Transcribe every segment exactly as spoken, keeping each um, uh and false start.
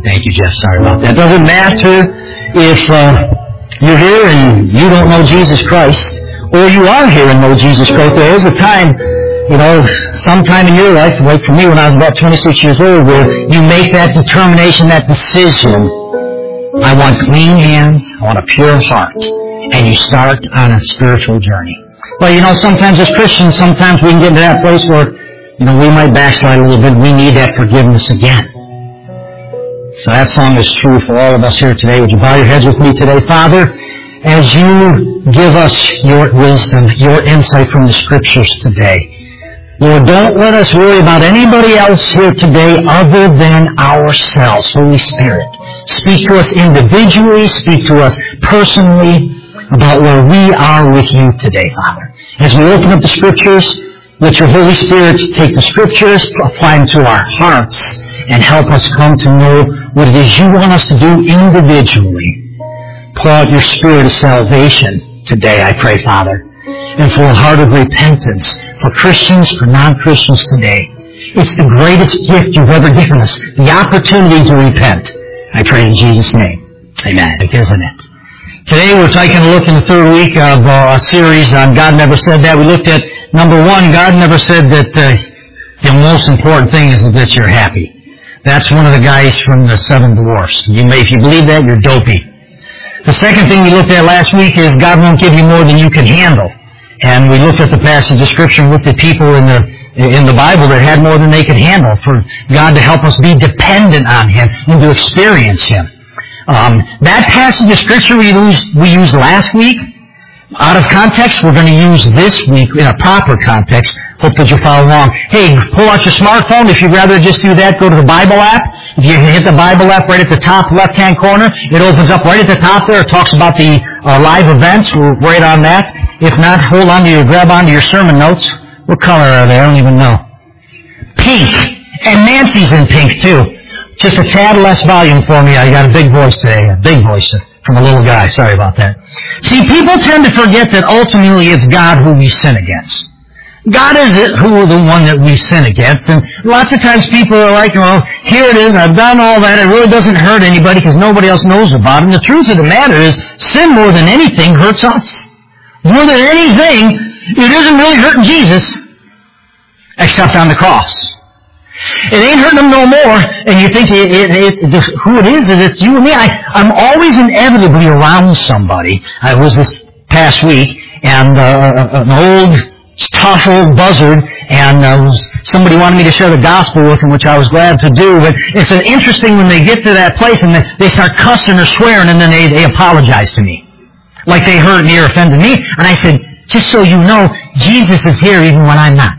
Thank you, Jeff. Sorry about that. Doesn't matter if uh, you're here and you don't know Jesus Christ, or you are here and know Jesus Christ. There is a time, you know, sometime in your life, like for me when I was about twenty-six years old, where you make that determination, that decision. I want clean hands, I want a pure heart. And you start on a spiritual journey. Well, you know, sometimes as Christians, sometimes we can get to that place where, you know, we might backslide a little bit. We need that forgiveness again. So that song is true for all of us here today. Would you bow your heads with me today? Father, as you give us your wisdom, your insight from the Scriptures today, Lord, don't let us worry about anybody else here today other than ourselves. Holy Spirit, speak to us individually, speak to us personally about where we are with you today, Father. As we open up the Scriptures, let your Holy Spirit take the Scriptures, apply them to our hearts, and help us come to know what it is you want us to do individually. Pour out your Spirit of salvation today, I pray, Father, and for a heart of repentance for Christians, for non-Christians today. It's the greatest gift you've ever given us, the opportunity to repent. I pray in Jesus' name. Amen. Isn't it? Today we're taking a look in the third week of uh, a series on God Never Said That. We looked at, number one, God never said that uh, the most important thing is that you're happy. That's one of the guys from the Seven Dwarfs. You may, if you believe that, you're dopey. The second thing we looked at last week is God won't give you more than you can handle. And we looked at the passage of Scripture and looked at people in the in the Bible that had more than they could handle for God to help us be dependent on Him and to experience Him. Um, that passage of Scripture we used, we used last week, out of context, we're going to use this week in a proper context. Hope that you follow along. Hey, pull out your smartphone. If you'd rather just do that, go to the Bible app. If you hit the Bible app right at the top left-hand corner, it opens up right at the top there. It talks about the uh, live events. We're right on that. If not, hold on to your, grab onto your sermon notes. What color are they? I don't even know. Pink. And Nancy's in pink, too. Just a tad less volume for me. I got a big voice today. A big voice from a little guy. Sorry about that. See, people tend to forget that ultimately it's God who we sin against. God is it who the one that we sin against. And lots of times people are like, well, here it is. I've done all that. It really doesn't hurt anybody because nobody else knows about it. And the truth of the matter is, sin more than anything hurts us. More than anything, it isn't really hurting Jesus, except on the cross. It ain't hurting them no more, and you think it, it, it, it, who it is, is it's you and me. I, I'm always inevitably around somebody. I was this past week, and uh, an old, tough old buzzard, and uh, somebody wanted me to share the gospel with him, which I was glad to do. But it's an interesting when they get to that place, and they, they start cussing or swearing, and then they, they apologize to me. Like they hurt me or offended me. And I said, just so you know, Jesus is here even when I'm not.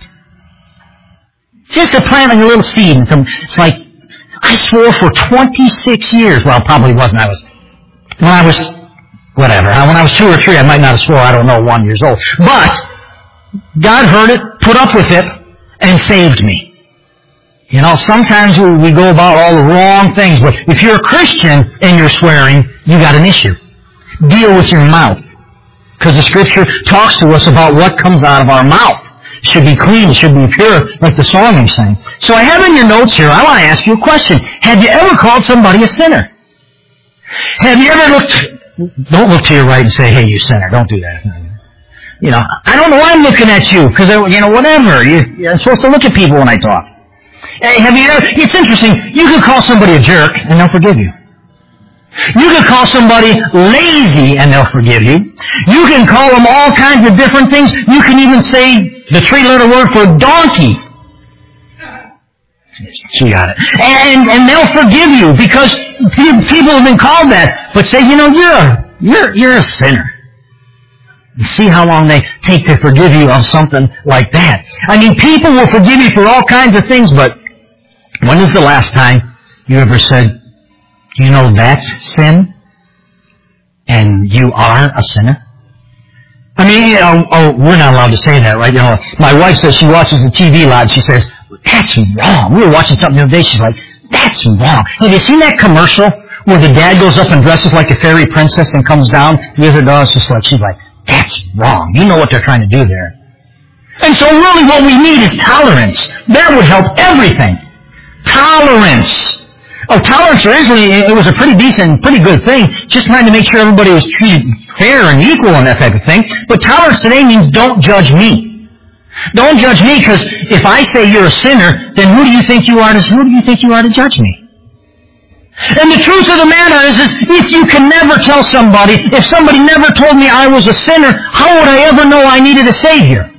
Just a planting a little seed. It's like, I swore for twenty-six years. Well, probably wasn't. I was, when I was, whatever. When I was two or three, I might not have swore, I don't know, one years old. But, God heard it, put up with it, and saved me. You know, sometimes we, we go about all the wrong things, but if you're a Christian and you're swearing, you got an issue. Deal with your mouth. Because the Scripture talks to us about what comes out of our mouth. Should be clean, should be pure, like the song we sang. So I have in your notes here, I want to ask you a question. Have you ever called somebody a sinner? Have you ever looked, don't look to your right and say, hey, you sinner. Don't do that. You know, I don't know why I'm looking at you, because, you know, whatever. You, you're supposed to look at people when I talk. Hey, have you ever, it's interesting, you can call somebody a jerk, and they'll forgive you. You can call somebody lazy and they'll forgive you. You can call them all kinds of different things. You can even say the three-letter word for donkey. She got it. And, and they'll forgive you because people have been called that. But say, you know, you're a, you're, you're a sinner. And see how long they take to forgive you of something like that. I mean, people will forgive you for all kinds of things, but when is the last time you ever said, you know, that's sin, and you are a sinner? I mean, you know, oh, we're not allowed to say that, right? You know, my wife says she watches the T V a lot. She says, that's wrong. We were watching something the other day. She's like, that's wrong. Have you seen that commercial where the dad goes up and dresses like a fairy princess and comes down with her dog? Just like, she's like, that's wrong. You know what they're trying to do there. And so really what we need is tolerance. That would help everything. Tolerance. Oh, tolerance originally, it was a pretty decent, pretty good thing, just trying to make sure everybody was treated fair and equal and that type of thing. But tolerance today means don't judge me. Don't judge me, because if I say you're a sinner, then who do you think you are to, who do you think you are to judge me? And the truth of the matter is, is, if you can never tell somebody, if somebody never told me I was a sinner, how would I ever know I needed a Savior?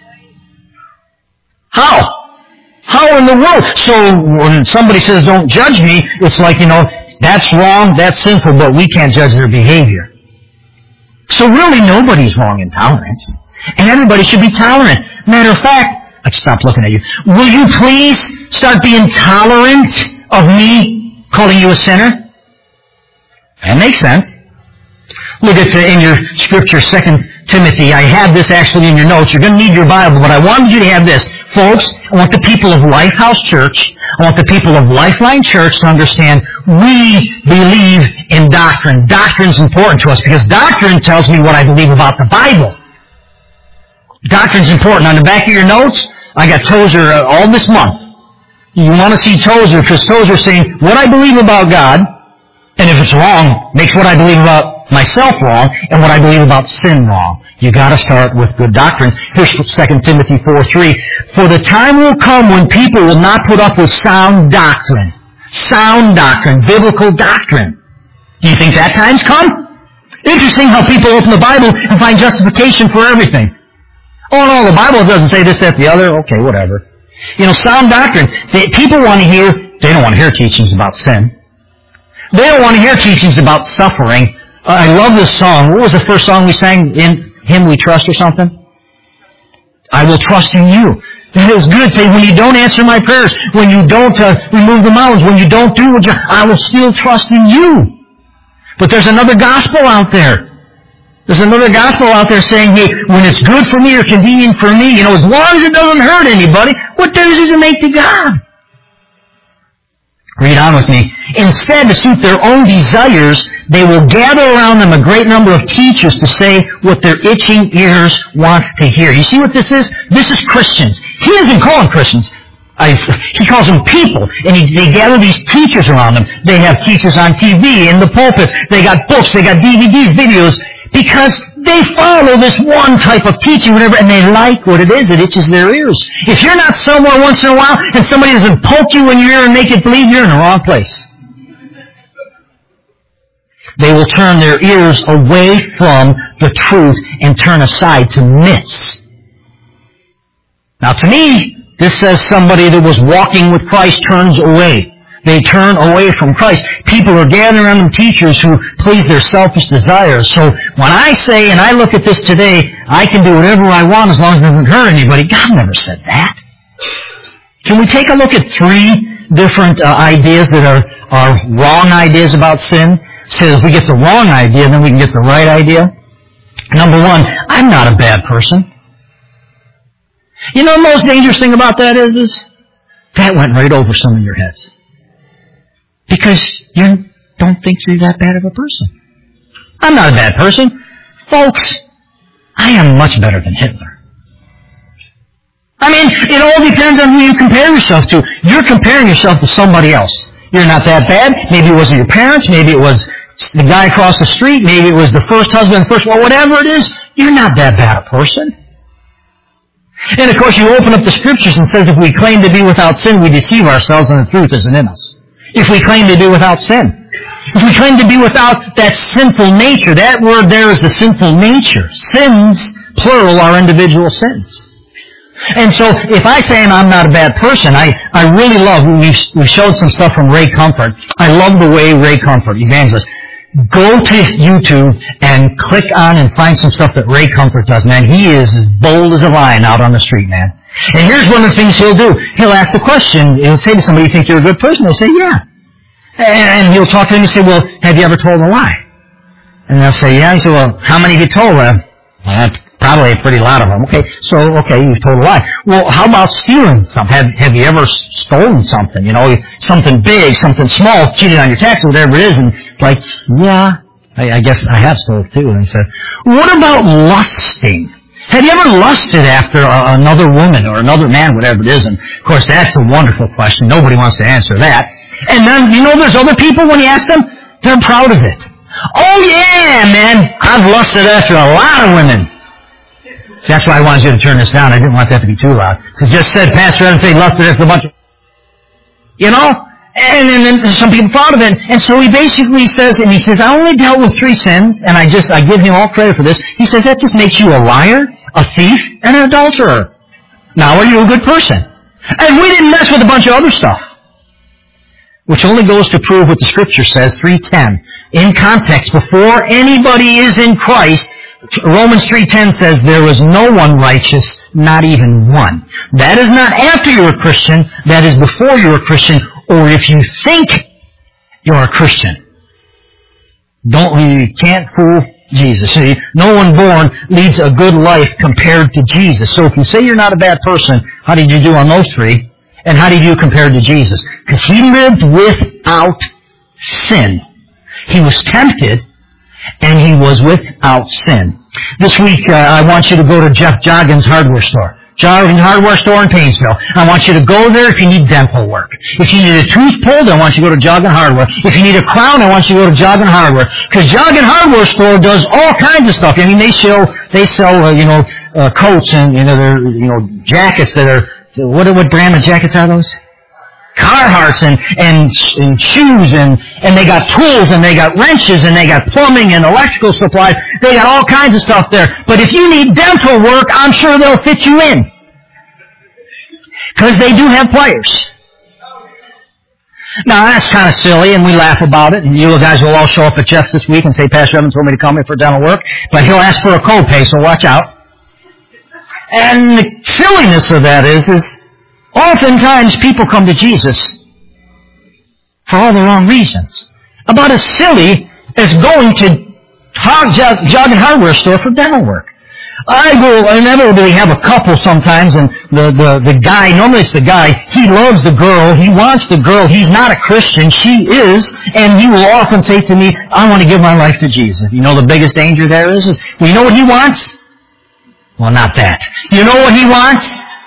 How? How in the world? So when somebody says, don't judge me, it's like, you know, that's wrong, that's sinful, but we can't judge their behavior. So really nobody's wrong in tolerance. And everybody should be tolerant. Matter of fact, I stopped looking at you. Will you please start being tolerant of me calling you a sinner? That makes sense. Look at the, in your scripture, Second Timothy. I have this actually in your notes. You're going to need your Bible, but I wanted you to have this. Folks, I want the people of Lifehouse Church, I want the people of Lifeline Church to understand we believe in doctrine. Doctrine's important to us because doctrine tells me what I believe about the Bible. Doctrine's important. On the back of your notes, I got Tozer uh, all this month. You want to see Tozer because Tozer's saying what I believe about God, and if it's wrong, makes what I believe about myself wrong, and what I believe about sin wrong. You got to start with good doctrine. Here's Second Timothy four three. For the time will come when people will not put up with sound doctrine. Sound doctrine. Biblical doctrine. Do you think that time's come? Interesting how people open the Bible and find justification for everything. Oh no, the Bible doesn't say this, that, the other. Okay, whatever. You know, sound doctrine. They, people want to hear, they don't want to hear teachings about sin. They don't want to hear teachings about suffering. Uh, I love this song. What was the first song we sang? In Him We Trust or something? I will trust in you. That is good. Say, when you don't answer my prayers, when you don't uh, remove the mountains, when you don't do what you, I will still trust in you. But there's another gospel out there. There's another gospel out there saying, hey, when it's good for me or convenient for me, you know, as long as it doesn't hurt anybody, what difference does it make to God? Read on with me. Instead, to suit their own desires, they will gather around them a great number of teachers to say what their itching ears want to hear. You see what this is? This is Christians. He doesn't call them Christians. I, he calls them people. And he, they gather these teachers around them. They have teachers on T V, in the pulpits. They got books. They got D V Ds, videos. Because they follow this one type of teaching, whatever, and they like what it is. It itches their ears. If you're not somewhere once in a while and somebody doesn't poke you in your ear and make it bleed, you're in the wrong place. They will turn their ears away from the truth and turn aside to myths. Now to me, this says somebody that was walking with Christ turns away. They turn away from Christ. People are gathering around them teachers who please their selfish desires. So when I say, and I look at this today, I can do whatever I want as long as it doesn't hurt anybody. God never said that. Can we take a look at three different uh, ideas that are, are wrong ideas about sin? So if we get the wrong idea, then we can get the right idea. Number one, I'm not a bad person. You know the most dangerous thing about that is, is that went right over some of your heads. Because you don't think you're that bad of a person. I'm not a bad person. Folks, I am much better than Hitler. I mean, it all depends on who you compare yourself to. You're comparing yourself to somebody else. You're not that bad. Maybe it wasn't your parents. Maybe it was the guy across the street. Maybe it was the first husband, first wife, whatever it is. You're not that bad a person. And of course, you open up the scriptures and it says if we claim to be without sin, we deceive ourselves and the truth isn't in us. If we claim to be without sin. If we claim to be without that sinful nature, that word there is the sinful nature. Sins, plural, are individual sins. And so, if I say I'm not a bad person, I, I really love, we've, we showed some stuff from Ray Comfort. I love the way Ray Comfort, evangelist, go to YouTube and click on and find some stuff that Ray Comfort does, man. He is as bold as a lion out on the street, man. And here's one of the things he'll do. He'll ask the question, he'll say to somebody, you think you're a good person? They'll say, yeah. And he'll talk to them and say, well, have you ever told a lie? And they'll say, yeah. He said, well, how many have you told? Well, that's probably a pretty lot of them. Okay, so, okay, you've told a lie. Well, how about stealing something? Have, have you ever stolen something? You know, something big, something small, cheated on your taxes, whatever it is. And like, yeah, I, I guess I have stolen too. And he said, what about lusting? Have you ever lusted after a, another woman or another man, whatever it is? And, of course, that's a wonderful question. Nobody wants to answer that. And then, you know, there's other people, when you ask them, they're proud of it. Oh yeah, man, I've lusted after a lot of women. See, that's why I wanted you to turn this down. I didn't want that to be too loud. Because just said, Pastor Evan say lusted after a bunch of... You know? And then some people proud of it. And so he basically says, and he says, I only dealt with three sins, and I just, I give him all credit for this. He says, that just makes you a liar, a thief, and an adulterer. Now are you a good person? And we didn't mess with a bunch of other stuff. Which only goes to prove what the Scripture says, three ten. In context, before anybody is in Christ, Romans three ten says, there is no one righteous, not even one. That is not after you're a Christian, that is before you're a Christian, or if you think you're a Christian. Don't, you can't fool Jesus. See, no one born leads a good life compared to Jesus. So if you say you're not a bad person, how did you do on those three? And how did you do compared to Jesus? Because he lived without sin. He was tempted, and he was without sin. This week, uh, I want you to go to Jeff Joggins' hardware store. Joggins Hardware Store in Painesville. I want you to go there if you need dental work. If you need a tooth pulled, I want you to go to Joggins Hardware. If you need a crown, I want you to go to Joggins Hardware. Because Joggins Hardware Store does all kinds of stuff. I mean, they sell, they sell, uh, you know, uh, coats and, you know, they're, you know, jackets that are, what, what brand of jackets are those? Carhartts and, and, and shoes and, and they got tools and they got wrenches and they got plumbing and electrical supplies. They got all kinds of stuff there. But if you need dental work, I'm sure they'll fit you in. Because they do have pliers. Now that's kind of silly and we laugh about it, and you guys will all show up at Jeff's this week and say, Pastor Evans told me to come in for dental work, but he'll ask for a copay, so watch out. And the silliness of that is, is oftentimes people come to Jesus for all the wrong reasons. About as silly as going to Joggins Hardware Store for dental work. I will inevitably have a couple sometimes, and the, the, the guy, normally it's the guy, he loves the girl, he wants the girl, he's not a Christian, she is, and he will often say to me, I want to give my life to Jesus. You know the biggest danger there is? is well, you know what he wants? Well, not that. You know what he wants?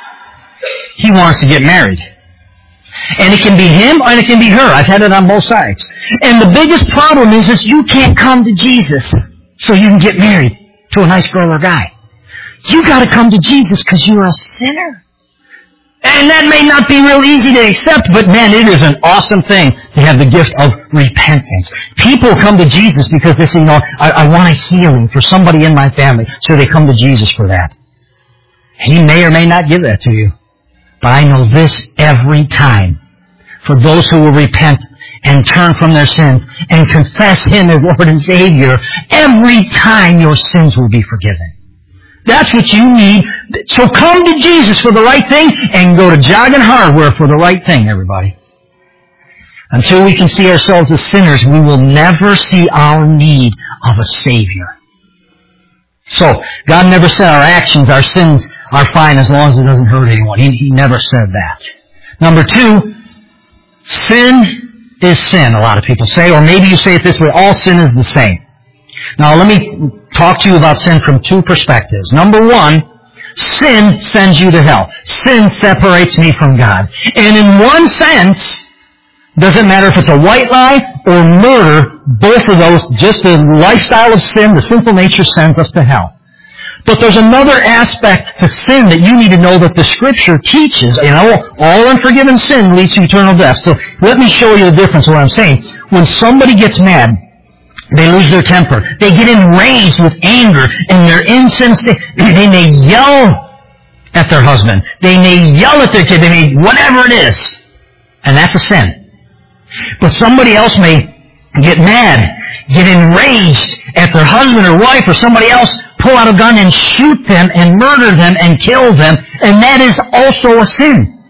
He wants to get married. And it can be him and it can be her. I've had it on both sides. And the biggest problem is, is you can't come to Jesus so you can get married to a nice girl or guy. You got to come to Jesus because you're a sinner. And that may not be real easy to accept, but man, it is an awesome thing to have the gift of repentance. People come to Jesus because they say, you know, I, I want a healing for somebody in my family, so they come to Jesus for that. He may or may not give that to you. But I know this every time. For those who will repent and turn from their sins and confess Him as Lord and Savior, every time your sins will be forgiven. That's what you need. So come to Jesus for the right thing and go to Joggins Hardware for the right thing, everybody. Until we can see ourselves as sinners, we will never see our need of a Savior. So, God never said our actions, our sins are fine as long as it doesn't hurt anyone. He, he never said that. Number two, sin is sin, a lot of people say, or maybe you say it this way, all sin is the same. Now let me talk to you about sin from two perspectives. Number one, sin sends you to hell. Sin separates me from God. And in one sense, doesn't matter if it's a white lie or murder, both of those, just the lifestyle of sin, the sinful nature sends us to hell. But there's another aspect to sin that you need to know that the Scripture teaches. You know, all unforgiven sin leads to eternal death. So let me show you the difference of what I'm saying. When somebody gets mad, they lose their temper. They get enraged with anger, and they're insensitive. They may yell at their husband. They may yell at their kid. They may, whatever it is. And that's a sin. But somebody else may get mad, get enraged at their husband or wife or somebody else, pull out a gun and shoot them and murder them and kill them, and that is also a sin.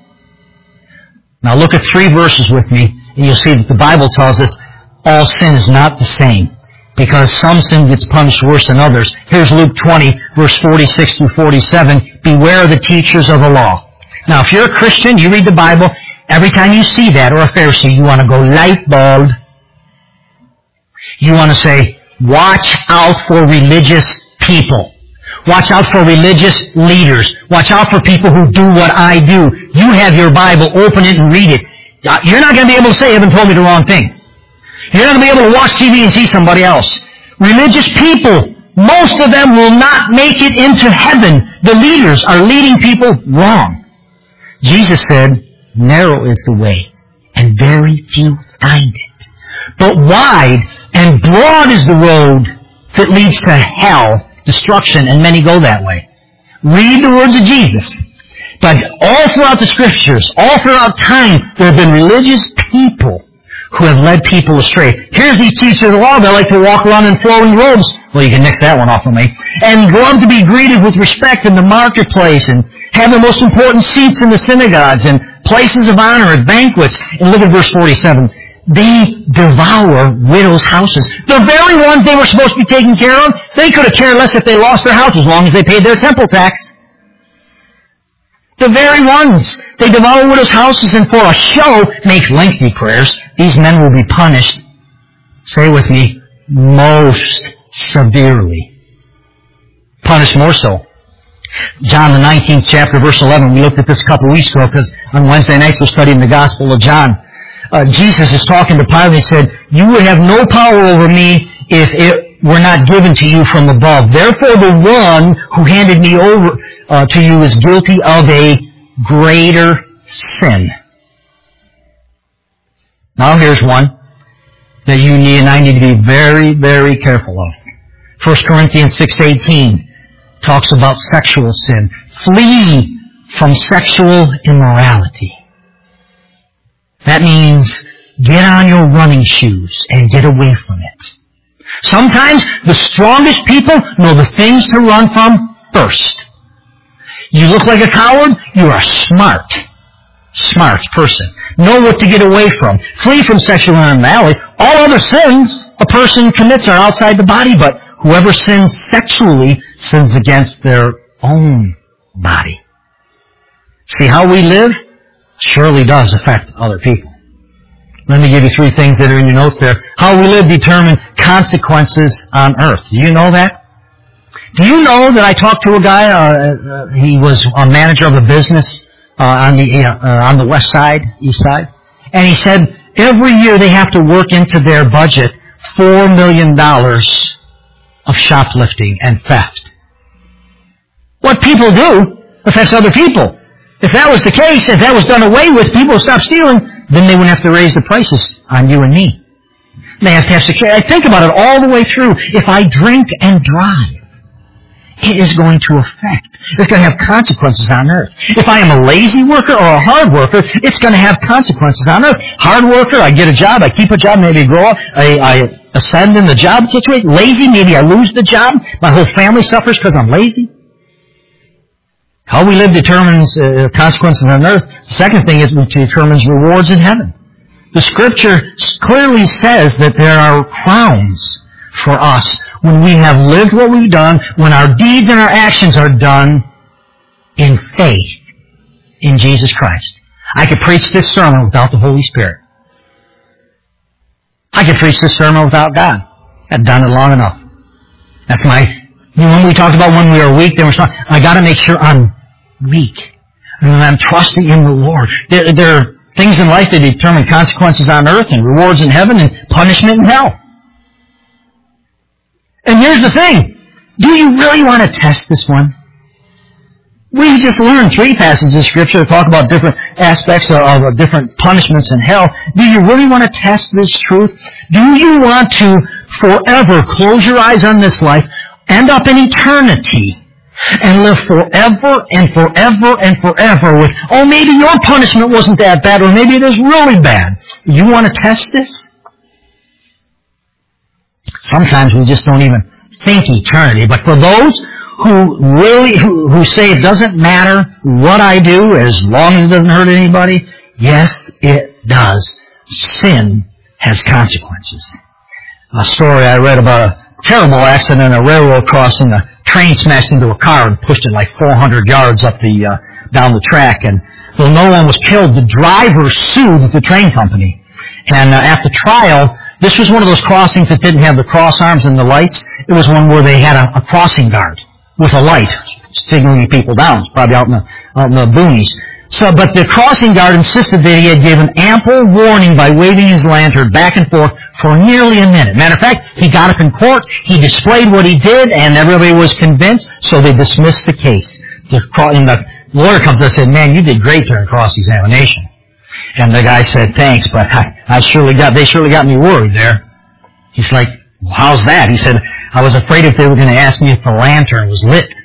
Now look at three verses with me, and you'll see that the Bible tells us all sin is not the same, because some sin gets punished worse than others. Here's Luke twenty, verse forty-six through forty-seven. Beware of the teachers of the law. Now, if you're a Christian, you read the Bible, every time you see that, or a Pharisee, you want to go light bulb. You want to say, watch out for religious people. Watch out for religious leaders. Watch out for people who do what I do. You have your Bible, open it and read it. You're not going to be able to say, heaven told me the wrong thing. You're not going to be able to watch T V and see somebody else. Religious people, most of them will not make it into heaven. The leaders are leading people wrong. Jesus said, narrow is the way, and very few find it. But wide and broad is the road that leads to hell, destruction, and many go that way. Read the words of Jesus. But all throughout the Scriptures, all throughout time, there have been religious people who have led people astray. Here's these teachers of the law that like to walk around in flowing robes. Well, you can nix that one off of me. And love to be greeted with respect in the marketplace and have the most important seats in the synagogues and places of honor at banquets. And look at verse forty-seven. They devour widows' houses. The very ones they were supposed to be taking care of, they could have cared less if they lost their house as long as they paid their temple tax. The very ones. They devour widows' houses and for a show make lengthy prayers. These men will be punished, say with me, most severely. Punished more so. John, the nineteenth chapter, verse eleven. We looked at this a couple of weeks ago because on Wednesday nights we're studying the Gospel of John. Uh, Jesus is talking to Pilate. He said, you would have no power over me if it were not given to you from above. Therefore, the one who handed me over uh, to you is guilty of a greater sin. Now here's one that you need and I need to be very, very careful of. First Corinthians six eighteen talks about sexual sin. Flee from sexual immorality. That means get on your running shoes and get away from it. Sometimes the strongest people know the things to run from first. You look like a coward, you are smart. Smart person. Know what to get away from. Flee from sexual immorality. All other sins a person commits are outside the body, but whoever sins sexually sins against their own body. See, how we live surely does affect other people. Let me give you three things that are in your notes there. How we live determine consequences on earth. Do you know that? Do you know that I talked to a guy, uh, uh, he was a manager of a business uh, on the uh, on the west side, east side, and he said every year they have to work into their budget four million dollars of shoplifting and theft. What people do affects other people. If that was the case, if that was done away with, people would stop stealing, then they wouldn't have to raise the prices on you and me. They have to have security. I think about it all the way through. If I drink and drive, it is going to affect. It's going to have consequences on earth. If I am a lazy worker or a hard worker, it's going to have consequences on earth. Hard worker, I get a job, I keep a job, maybe I grow up, I, I ascend in the job situation. Lazy, maybe I lose the job. My whole family suffers because I'm lazy. How we live determines uh, consequences on earth. The second thing is it determines rewards in heaven. The Scripture clearly says that there are crowns for us when we have lived what we've done, when our deeds and our actions are done in faith in Jesus Christ. I could preach this sermon without the Holy Spirit. I could preach this sermon without God. I've done it long enough. That's my... You know, when we talked about when we are weak, then we're strong. I got to make sure I'm weak. And I'm trusting in the Lord. There, there are things in life that determine consequences on earth and rewards in heaven and punishment in hell. And here's the thing. Do you really want to test this one? We just learned three passages of Scripture that talk about different aspects of, of different punishments in hell. Do you really want to test this truth? Do you want to forever close your eyes on this life, end up in eternity, and live forever and forever and forever with, oh, maybe your punishment wasn't that bad, or maybe it is really bad. You want to test this? Sometimes we just don't even think eternity. But for those who really, who, who say it doesn't matter what I do as long as it doesn't hurt anybody, yes, it does. Sin has consequences. A story I read about a terrible accident, a railroad crossing, a train smashed into a car and pushed it like four hundred yards up the, uh, down the track. And though no one was killed, the driver sued the train company. And uh, after trial, this was one of those crossings that didn't have the cross arms and the lights. It was one where they had a, a crossing guard with a light signaling people down. It's probably out in the, out in the boonies. So, but the crossing guard insisted that he had given ample warning by waving his lantern back and forth for nearly a minute. Matter of fact, he got up in court, he displayed what he did, and everybody was convinced, so they dismissed the case. The, and the lawyer comes up and said, man, you did great during cross-examination. And the guy said, thanks, but I, I surely got, they surely got me worried there. He's like, well, how's that? He said, I was afraid if they were going to ask me if the lantern was lit.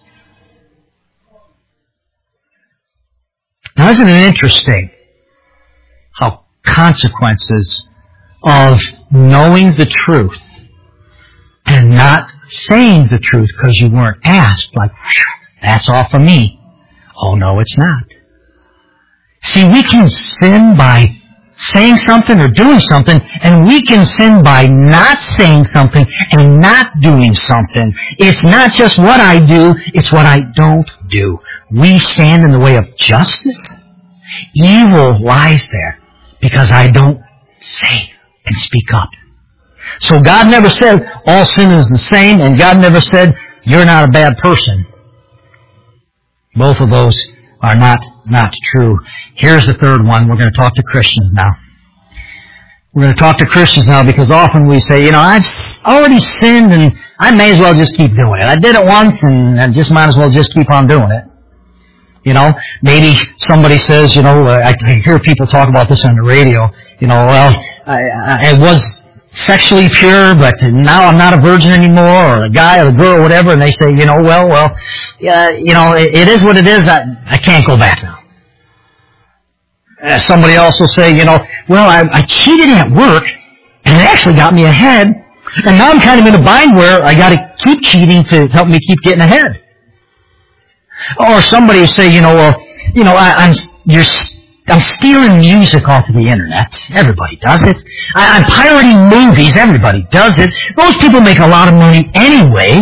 Now, isn't it interesting how consequences of knowing the truth and not saying the truth because you weren't asked, like, that's all for me. Oh, no, it's not. See, we can sin by saying something or doing something, and we can sin by not saying something and not doing something. It's not just what I do, it's what I don't do. We stand in the way of justice. Evil lies there because I don't say and speak up. So God never said all sin is the same, and God never said you're not a bad person. Both of those are not, not true. Here's the third one. We're going to talk to Christians now. We're going to talk to Christians now because often we say, you know, I've already sinned and I may as well just keep doing it. I did it once and I just might as well just keep on doing it. You know, maybe somebody says, you know, I hear people talk about this on the radio, you know, well, I, I was sexually pure, but now I'm not a virgin anymore, or a guy or a girl or whatever, and they say, you know, well, well, yeah, you know, it, it is what it is, I, I can't go back now. Uh, somebody else will say, you know, well, I, I cheated at work, and it actually got me ahead, and now I'm kind of in a bind where I got to keep cheating to help me keep getting ahead. Or somebody will say, you know, well, you know, I, I'm you're I'm stealing music off of the internet. Everybody does it. I, I'm pirating movies. Everybody does it. Those people make a lot of money anyway.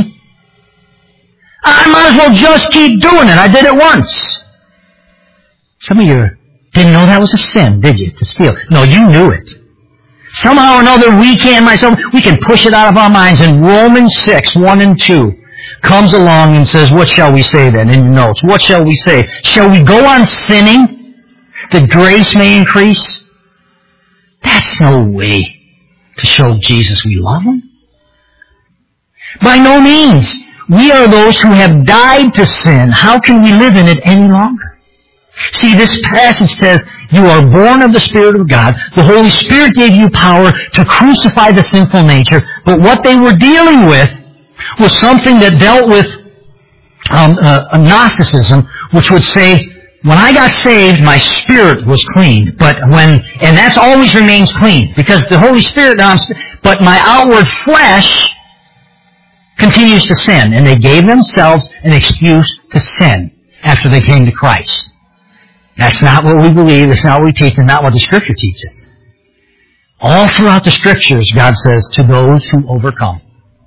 I might as well just keep doing it. I did it once. Some of you didn't know that was a sin, did you, to steal? No, you knew it. Somehow or another, we can, myself, we can push it out of our minds. In Romans six, one and two, comes along and says, what shall we say then in your notes? What shall we say? Shall we go on sinning that grace may increase? That's no way to show Jesus we love Him. By no means. We are those who have died to sin. How can we live in it any longer? See, this passage says, you are born of the Spirit of God. The Holy Spirit gave you power to crucify the sinful nature. But what they were dealing with was something that dealt with um, uh, Gnosticism, which would say, when I got saved, my spirit was clean. But when, and that's always remains clean, because the Holy Spirit, but my outward flesh continues to sin. And they gave themselves an excuse to sin after they came to Christ. That's not what we believe. That's not what we teach. It's not what the Scripture teaches. All throughout the Scriptures, God says, to those who overcome.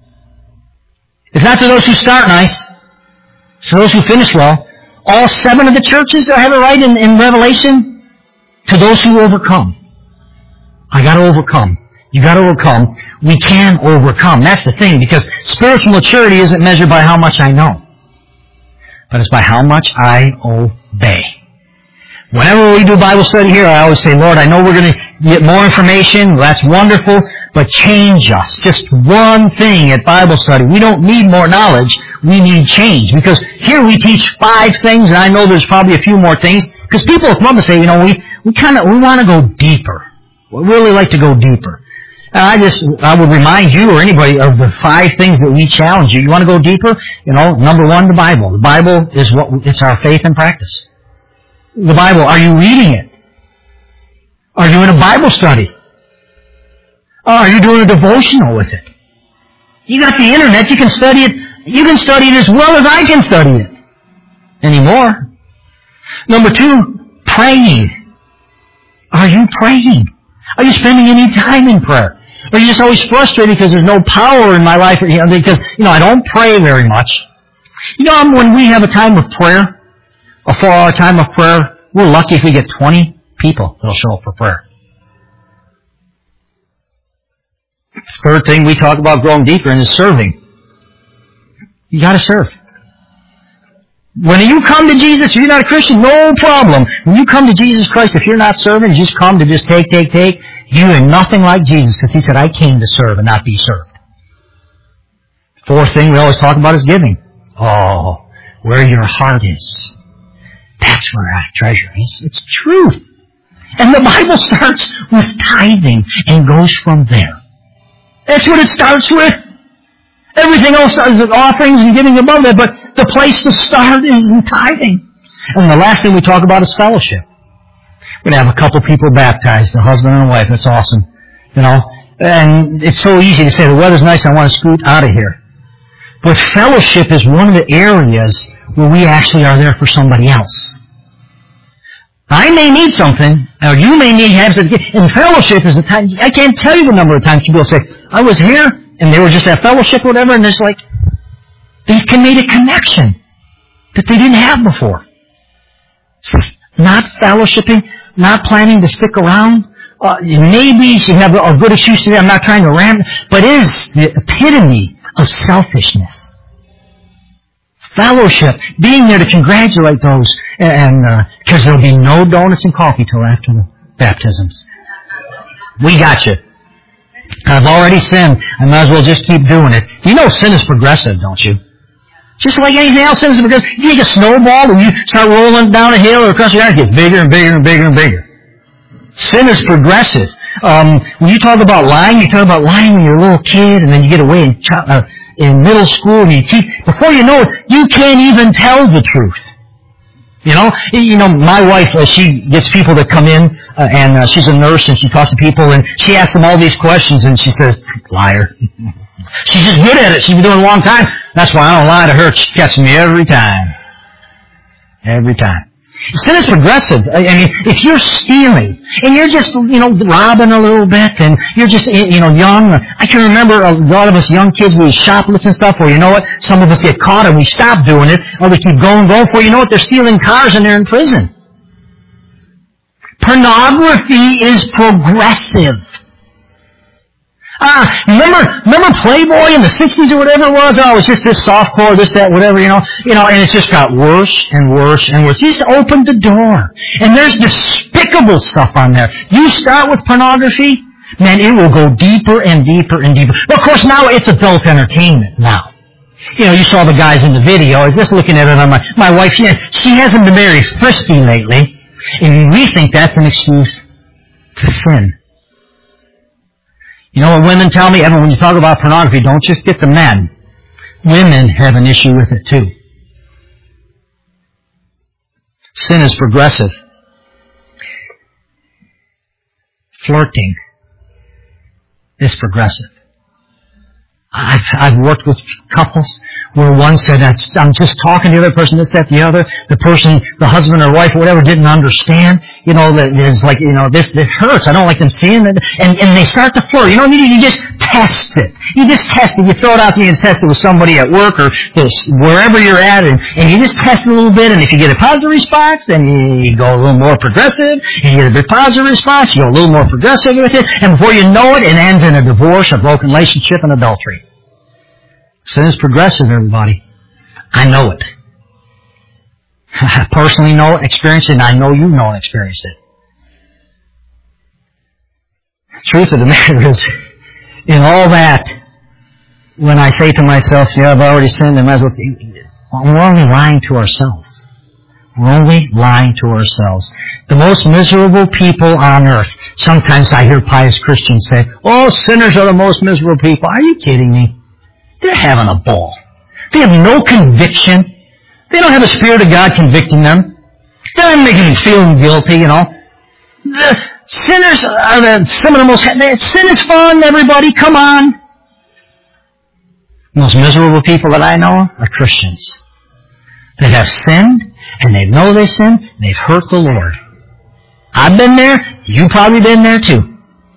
It's not to those who start nice. It's to those who finish well. All seven of the churches that have it right in, in Revelation, to those who overcome. I got to overcome. You got to overcome. We can overcome. That's the thing, because spiritual maturity isn't measured by how much I know, but it's by how much I obey. Whenever we do Bible study here, I always say, Lord, I know we're going to get more information. Well, that's wonderful, but change us. Just one thing at Bible study. We don't need more knowledge. We need change. Because here we teach five things, and I know there's probably a few more things. Because people come up and say, you know, we, we kind of, we want to go deeper. We really like to go deeper. And I just, I would remind you or anybody of the five things that we challenge you. You want to go deeper? You know, number one, the Bible. The Bible is what, it's our faith and practice. The Bible, are you reading it? Are you in a Bible study? Are you doing a devotional with it? You got the internet, you can study it, you can study it as well as I can study it. Anymore. Number two, praying. Are you praying? Are you spending any time in prayer? Are you just always frustrated because there's no power in my life? You know, because, you know, I don't pray very much. You know, when we have a time of prayer, a four-hour time of prayer, we're lucky if we get twenty people that'll show up for prayer. Third thing we talk about growing deeper in is serving. You got to serve. When you come to Jesus, if you're not a Christian, no problem. When you come to Jesus Christ, if you're not serving, you just come to just take, take, take, you are nothing like Jesus, because He said, I came to serve and not be served. Fourth thing we always talk about is giving. Oh, where your heart is, that's where our treasure is. It's truth. And the Bible starts with tithing and goes from there. That's what it starts with. Everything else is offerings and giving above that, but the place to start is in tithing. And the last thing we talk about is fellowship. We're going to have a couple people baptized, a husband and a wife. That's awesome. You know, and it's so easy to say, the weather's nice, I want to scoot out of here. But fellowship is one of the areas where we actually are there for somebody else. I may need something, or you may need have something. And fellowship is the time, I can't tell you the number of times people say, I was here, and they were just at fellowship or whatever, and it's like, they can make a connection that they didn't have before. Not fellowshipping, not planning to stick around. Uh, maybe you have a good excuse today, I'm not trying to rant, but it is the epitome of selfishness. Fellowship, being there to congratulate those, and because uh, there'll be no donuts and coffee till after the baptisms. We got you. I've already sinned. I might as well just keep doing it. You know sin is progressive, don't you? Just like anything else, sin is progressive. You take a snowball and you start rolling down a hill or across the yard, it gets bigger and bigger and bigger and bigger. Sin is progressive. Um, when you talk about lying, you talk about lying when you're a little kid, and then you get away in, uh, in middle school, and you teach. Before you know it, you can't even tell the truth. You know, you know, my wife, uh, she gets people that come in, uh, and uh, she's a nurse, and she talks to people, and she asks them all these questions, and she says, liar. She's just good at it. She's been doing it a long time. That's why I don't lie to her. She catches me every time. Every time. Sin is progressive. I mean, if you're stealing, and you're just, you know, robbing a little bit, and you're just, you know, young. I can remember a lot of us young kids, we shoplift and stuff, or you know what, some of us get caught and we stop doing it, or we keep going, going for, you know what, they're stealing cars and they're in prison. Pornography is progressive. Ah, remember, remember Playboy in the sixties or whatever it was? Oh, it was just this softcore, this, that, whatever, you know. You know, and it's just got worse and worse and worse. You just opened the door. And there's despicable stuff on there. You start with pornography, man, it will go deeper and deeper and deeper. Well, of course, now it's adult entertainment now. You know, you saw the guys in the video. I was just looking at it on my, my wife. She, she hasn't been very frisky lately. And we think that's an excuse to sin. You know what women tell me? Evan, when you talk about pornography, don't just get the men. Women have an issue with it too. Sin is progressive. Flirting is progressive. I've, I've worked with couples where one said, I'm just talking to the other person, this, that, the other. The person, the husband or wife or whatever, didn't understand. You know, that it's like, you know, this, this hurts. I don't like them seeing it. And, and they start to flirt. You know, you, you just test it. You just test it. You throw it out there and test it with somebody at work or this, wherever you're at, and, and you just test it a little bit. And if you get a positive response, then you go a little more progressive. And you get a big positive response, you go a little more progressive with it. And before you know it, it ends in a divorce, a broken relationship, and adultery. Sin is progressive, everybody. I know it. I personally know it, experienced it, and I know you know and experienced it. The truth of the matter is, in all that, when I say to myself, yeah, I've already sinned, I might as well, we're only lying to ourselves. We're only lying to ourselves. The most miserable people on earth. Sometimes I hear pious Christians say, oh, sinners are the most miserable people. Are you kidding me? They're having a ball. They have no conviction. They don't have the Spirit of God convicting them. They're not making them feel guilty, you know. The sinners are the, some of the most... Sin is fun, everybody. Come on. The most miserable people that I know are Christians. They have sinned, and they know they sinned, and they've hurt the Lord. I've been there. You've probably been there too.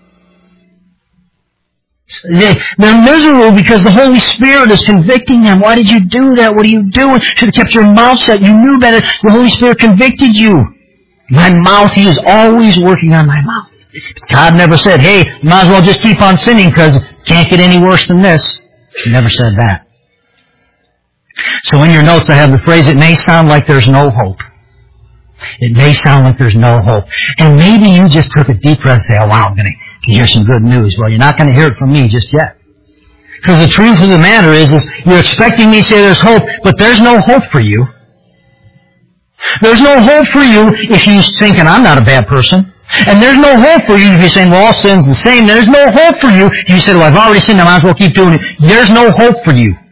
They, they're miserable because the Holy Spirit is convicting them. Why did you do that? What are you doing? Should have kept your mouth shut. You knew better. The Holy Spirit convicted you. My mouth, He is always working on my mouth. God never said, hey, might as well just keep on sinning because it can't get any worse than this. He never said that. So in your notes I have the phrase, it may sound like there's no hope. It may sound like there's no hope. And maybe you just took a deep breath and say, oh wow, I'm going to hear some good news. Well, you're not going to hear it from me just yet. Because the truth of the matter is, is you're expecting me to say there's hope, but there's no hope for you. There's no hope for you if you're thinking, I'm not a bad person. And there's no hope for you if you're saying, well, all sin's the same. There's no hope for you if you said, well, I've already sinned, I might as well keep doing it. There's no hope for you.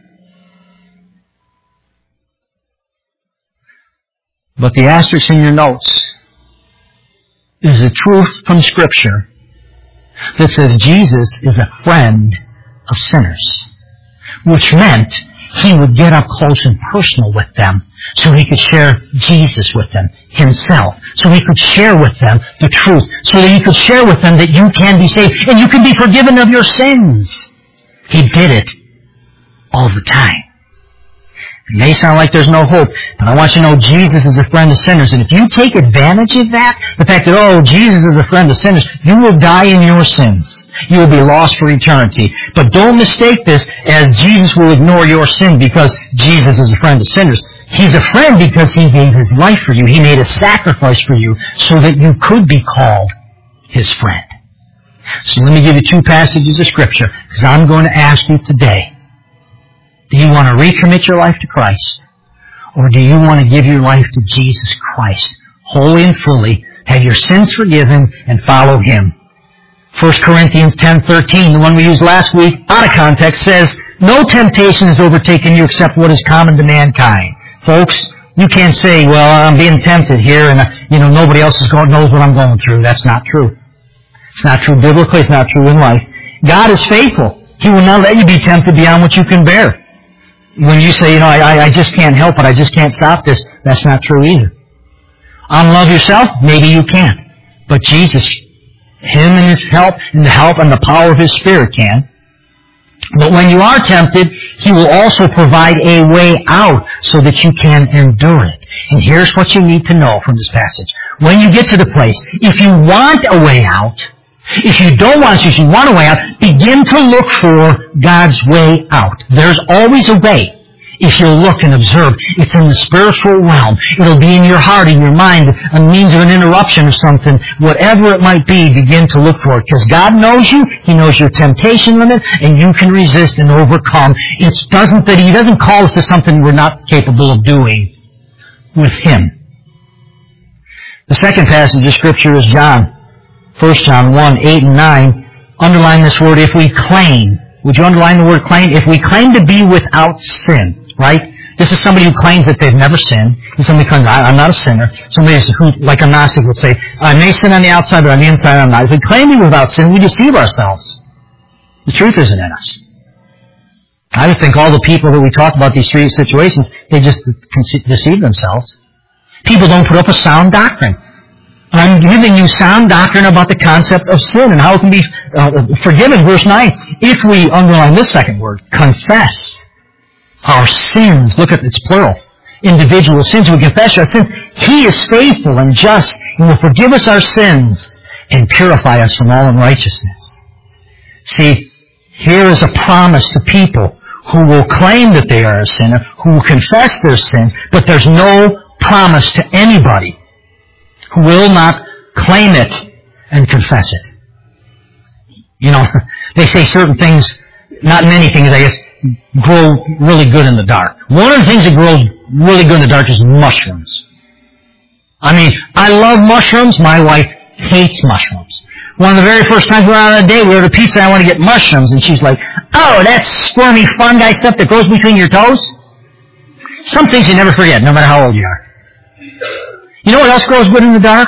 But the asterisk in your notes is the truth from Scripture that says Jesus is a friend of sinners, which meant he would get up close and personal with them so he could share Jesus with them himself, so he could share with them the truth, so that he could share with them that you can be saved and you can be forgiven of your sins. He did it all the time. It may sound like there's no hope, but I want you to know Jesus is a friend of sinners. And if you take advantage of that, the fact that, oh, Jesus is a friend of sinners, you will die in your sins. You will be lost for eternity. But don't mistake this as Jesus will ignore your sin because Jesus is a friend of sinners. He's a friend because he gave his life for you. He made a sacrifice for you so that you could be called his friend. So let me give you two passages of Scripture because I'm going to ask you today, do you want to recommit your life to Christ? Or do you want to give your life to Jesus Christ, wholly and fully, have your sins forgiven, and follow him? First Corinthians ten thirteen, the one we used last week, out of context, says, no temptation has overtaken you except what is common to mankind. Folks, you can't say, well, I'm being tempted here, and, uh, you know, nobody else is going, knows what I'm going through. That's not true. It's not true biblically. It's not true in life. God is faithful. He will not let you be tempted beyond what you can bear. When you say, you know, I, I just can't help it, I just can't stop this, that's not true either. Unlove yourself? Maybe you can't. But Jesus, him and his help, and the help and the power of his Spirit can. But when you are tempted, he will also provide a way out so that you can endure it. And here's what you need to know from this passage. When you get to the place, if you want a way out, if you don't want to, if you want a way out, begin to look for God's way out. There's always a way. If you'll look and observe, it's in the spiritual realm. It'll be in your heart, in your mind, a means of an interruption or something. Whatever it might be, begin to look for it. Because God knows you. He knows your temptation limit, and you can resist and overcome. It doesn't that He doesn't call us to something we're not capable of doing with Him. The second passage of Scripture is John. First John one, eight and nine. Underline this word, if we claim. Would you underline the word claim? If we claim to be without sin, right? This is somebody who claims that they've never sinned. And somebody claims, I'm not a sinner. Somebody who, like a Gnostic would say, I may sin on the outside, but on the inside I'm not. If we claim to be without sin, we deceive ourselves. The truth isn't in us. I would think all the people that we talked about these three situations, they just deceive themselves. People don't put up a sound doctrine. I'm giving you sound doctrine about the concept of sin and how it can be uh, forgiven. Verse nine, if we, underline this second word, confess our sins, look at it's plural, individual sins, we confess our sins, He is faithful and just and will forgive us our sins and purify us from all unrighteousness. See, here is a promise to people who will claim that they are a sinner, who will confess their sins, but there's no promise to anybody who will not claim it and confess it. You know, they say certain things, not many things, I guess, grow really good in the dark. One of the things that grows really good in the dark is mushrooms. I mean, I love mushrooms. My wife hates mushrooms. One of the very first times we were out on a date, we ordered pizza, I want to get mushrooms, and she's like, oh, that squirmy fungi stuff that grows between your toes? Some things you never forget, no matter how old you are. You know what else grows good in the dark?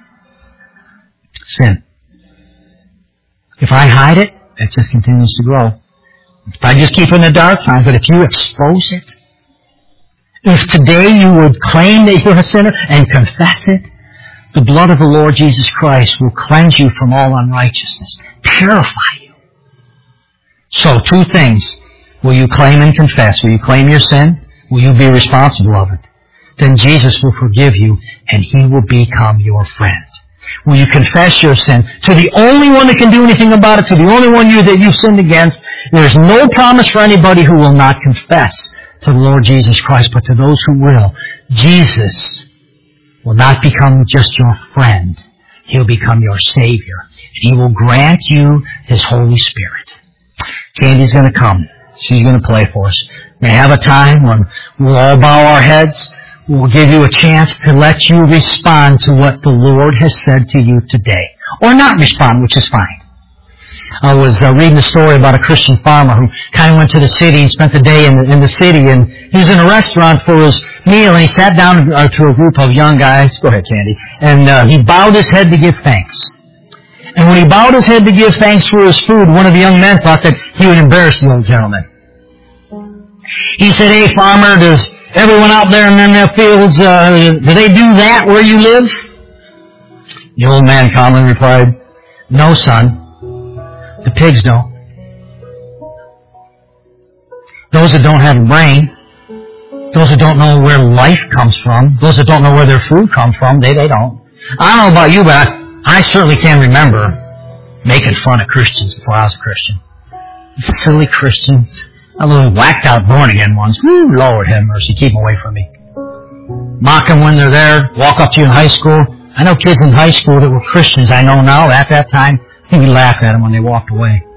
Sin. If I hide it, it just continues to grow. If I just keep it in the dark, fine. But if you expose it, if today you would claim that you're a sinner and confess it, the blood of the Lord Jesus Christ will cleanse you from all unrighteousness, purify you. So, two things. Will you claim and confess? Will you claim your sin? Will you be responsible of it? Then Jesus will forgive you and He will become your friend. Will you confess your sin to the only one that can do anything about it, to the only one you that you've sinned against? There's no promise for anybody who will not confess to the Lord Jesus Christ, but to those who will, Jesus will not become just your friend. He'll become your Savior. And He will grant you His Holy Spirit. Candy's going to come. She's going to play for us. We're going to have a time when we'll all bow our heads. We'll give you a chance to let you respond to what the Lord has said to you today. Or not respond, which is fine. I was uh, reading a story about a Christian farmer who kind of went to the city and spent the day in the, in the city, and he was in a restaurant for his meal, and he sat down uh, to a group of young guys. Go ahead, Candy. And uh, he bowed his head to give thanks. And when he bowed his head to give thanks for his food, one of the young men thought that he would embarrass the old gentleman. He said, "Hey, farmer, does everyone out there in them fields, uh, do they do that where you live?" The old man calmly replied, "No, son. The pigs don't. Those that don't have a brain, those that don't know where life comes from, those that don't know where their food comes from, they, they don't. I don't know about you, but I, I certainly can remember making fun of Christians before I was a Christian. Silly Christians. A little whacked out born again ones. Woo, Lord have mercy, keep them away from me. Mock them when they're there, walk up to you in high school. I know kids in high school that were Christians, I know now, at that time, we laughed at them when they walked away.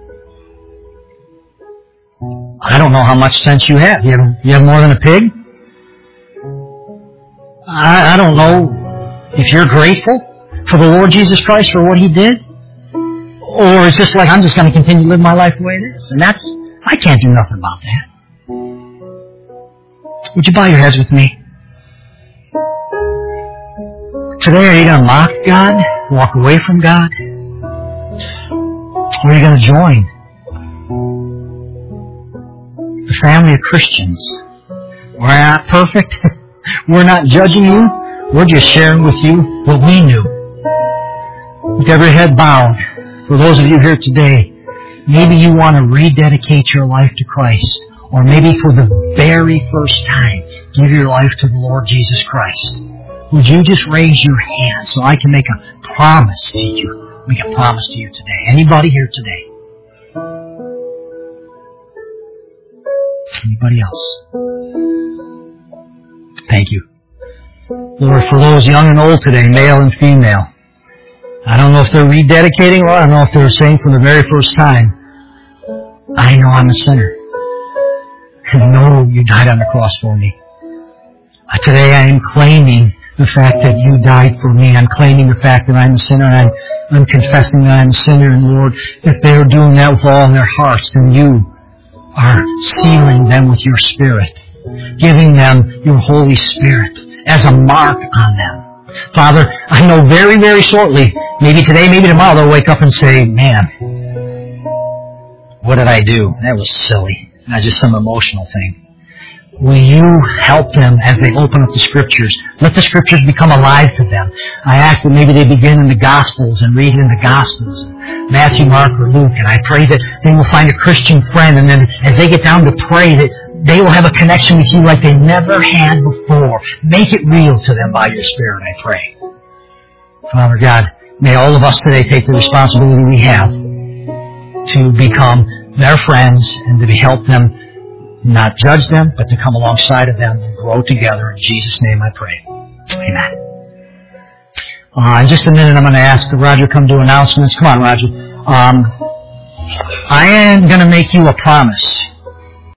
I don't know how much sense you have. You have, you have more than a pig? I, I don't know if you're grateful for the Lord Jesus Christ for what He did. Or it's just like, I'm just going to continue to live my life the way it is. And that's, I can't do nothing about that. Would you bow your heads with me? Today, are you going to mock God? Walk away from God? Or are you going to join the family of Christians? We're not perfect. We're not judging you. We're just sharing with you what we knew. With every head bowed, for those of you here today, maybe you want to rededicate your life to Christ. Or maybe for the very first time, give your life to the Lord Jesus Christ. Would you just raise your hand so I can make a promise to you? Make a promise to you today. Anybody here today? Anybody else? Thank you. Lord, for those young and old today, male and female, I don't know if they're rededicating or I don't know if they're saying for the very first time, I know I'm a sinner. And know you died on the cross for me. Today I am claiming the fact that you died for me. I'm claiming the fact that I'm a sinner, and I'm, I'm confessing that I'm a sinner. And Lord, if they're doing that with all their hearts, then you are sealing them with your Spirit, giving them your Holy Spirit as a mark on them. Father, I know very, very shortly, maybe today, maybe tomorrow, they'll wake up and say, man, what did I do? That was silly. Not just some emotional thing. Will you help them as they open up the Scriptures? Let the Scriptures become alive to them. I ask that maybe they begin in the Gospels and read in the Gospels, Matthew, Mark, or Luke, and I pray that they will find a Christian friend, and then as they get down to pray, that they will have a connection with you like they never had before. Make it real to them by your Spirit, I pray. Father God, may all of us today take the responsibility we have to become their friends and to help them, not judge them, but to come alongside of them and grow together. In Jesus' name I pray. Amen. Uh, in just a minute, I'm going to ask Roger to come do announcements. Come on, Roger. Um, I am going to make you a promise.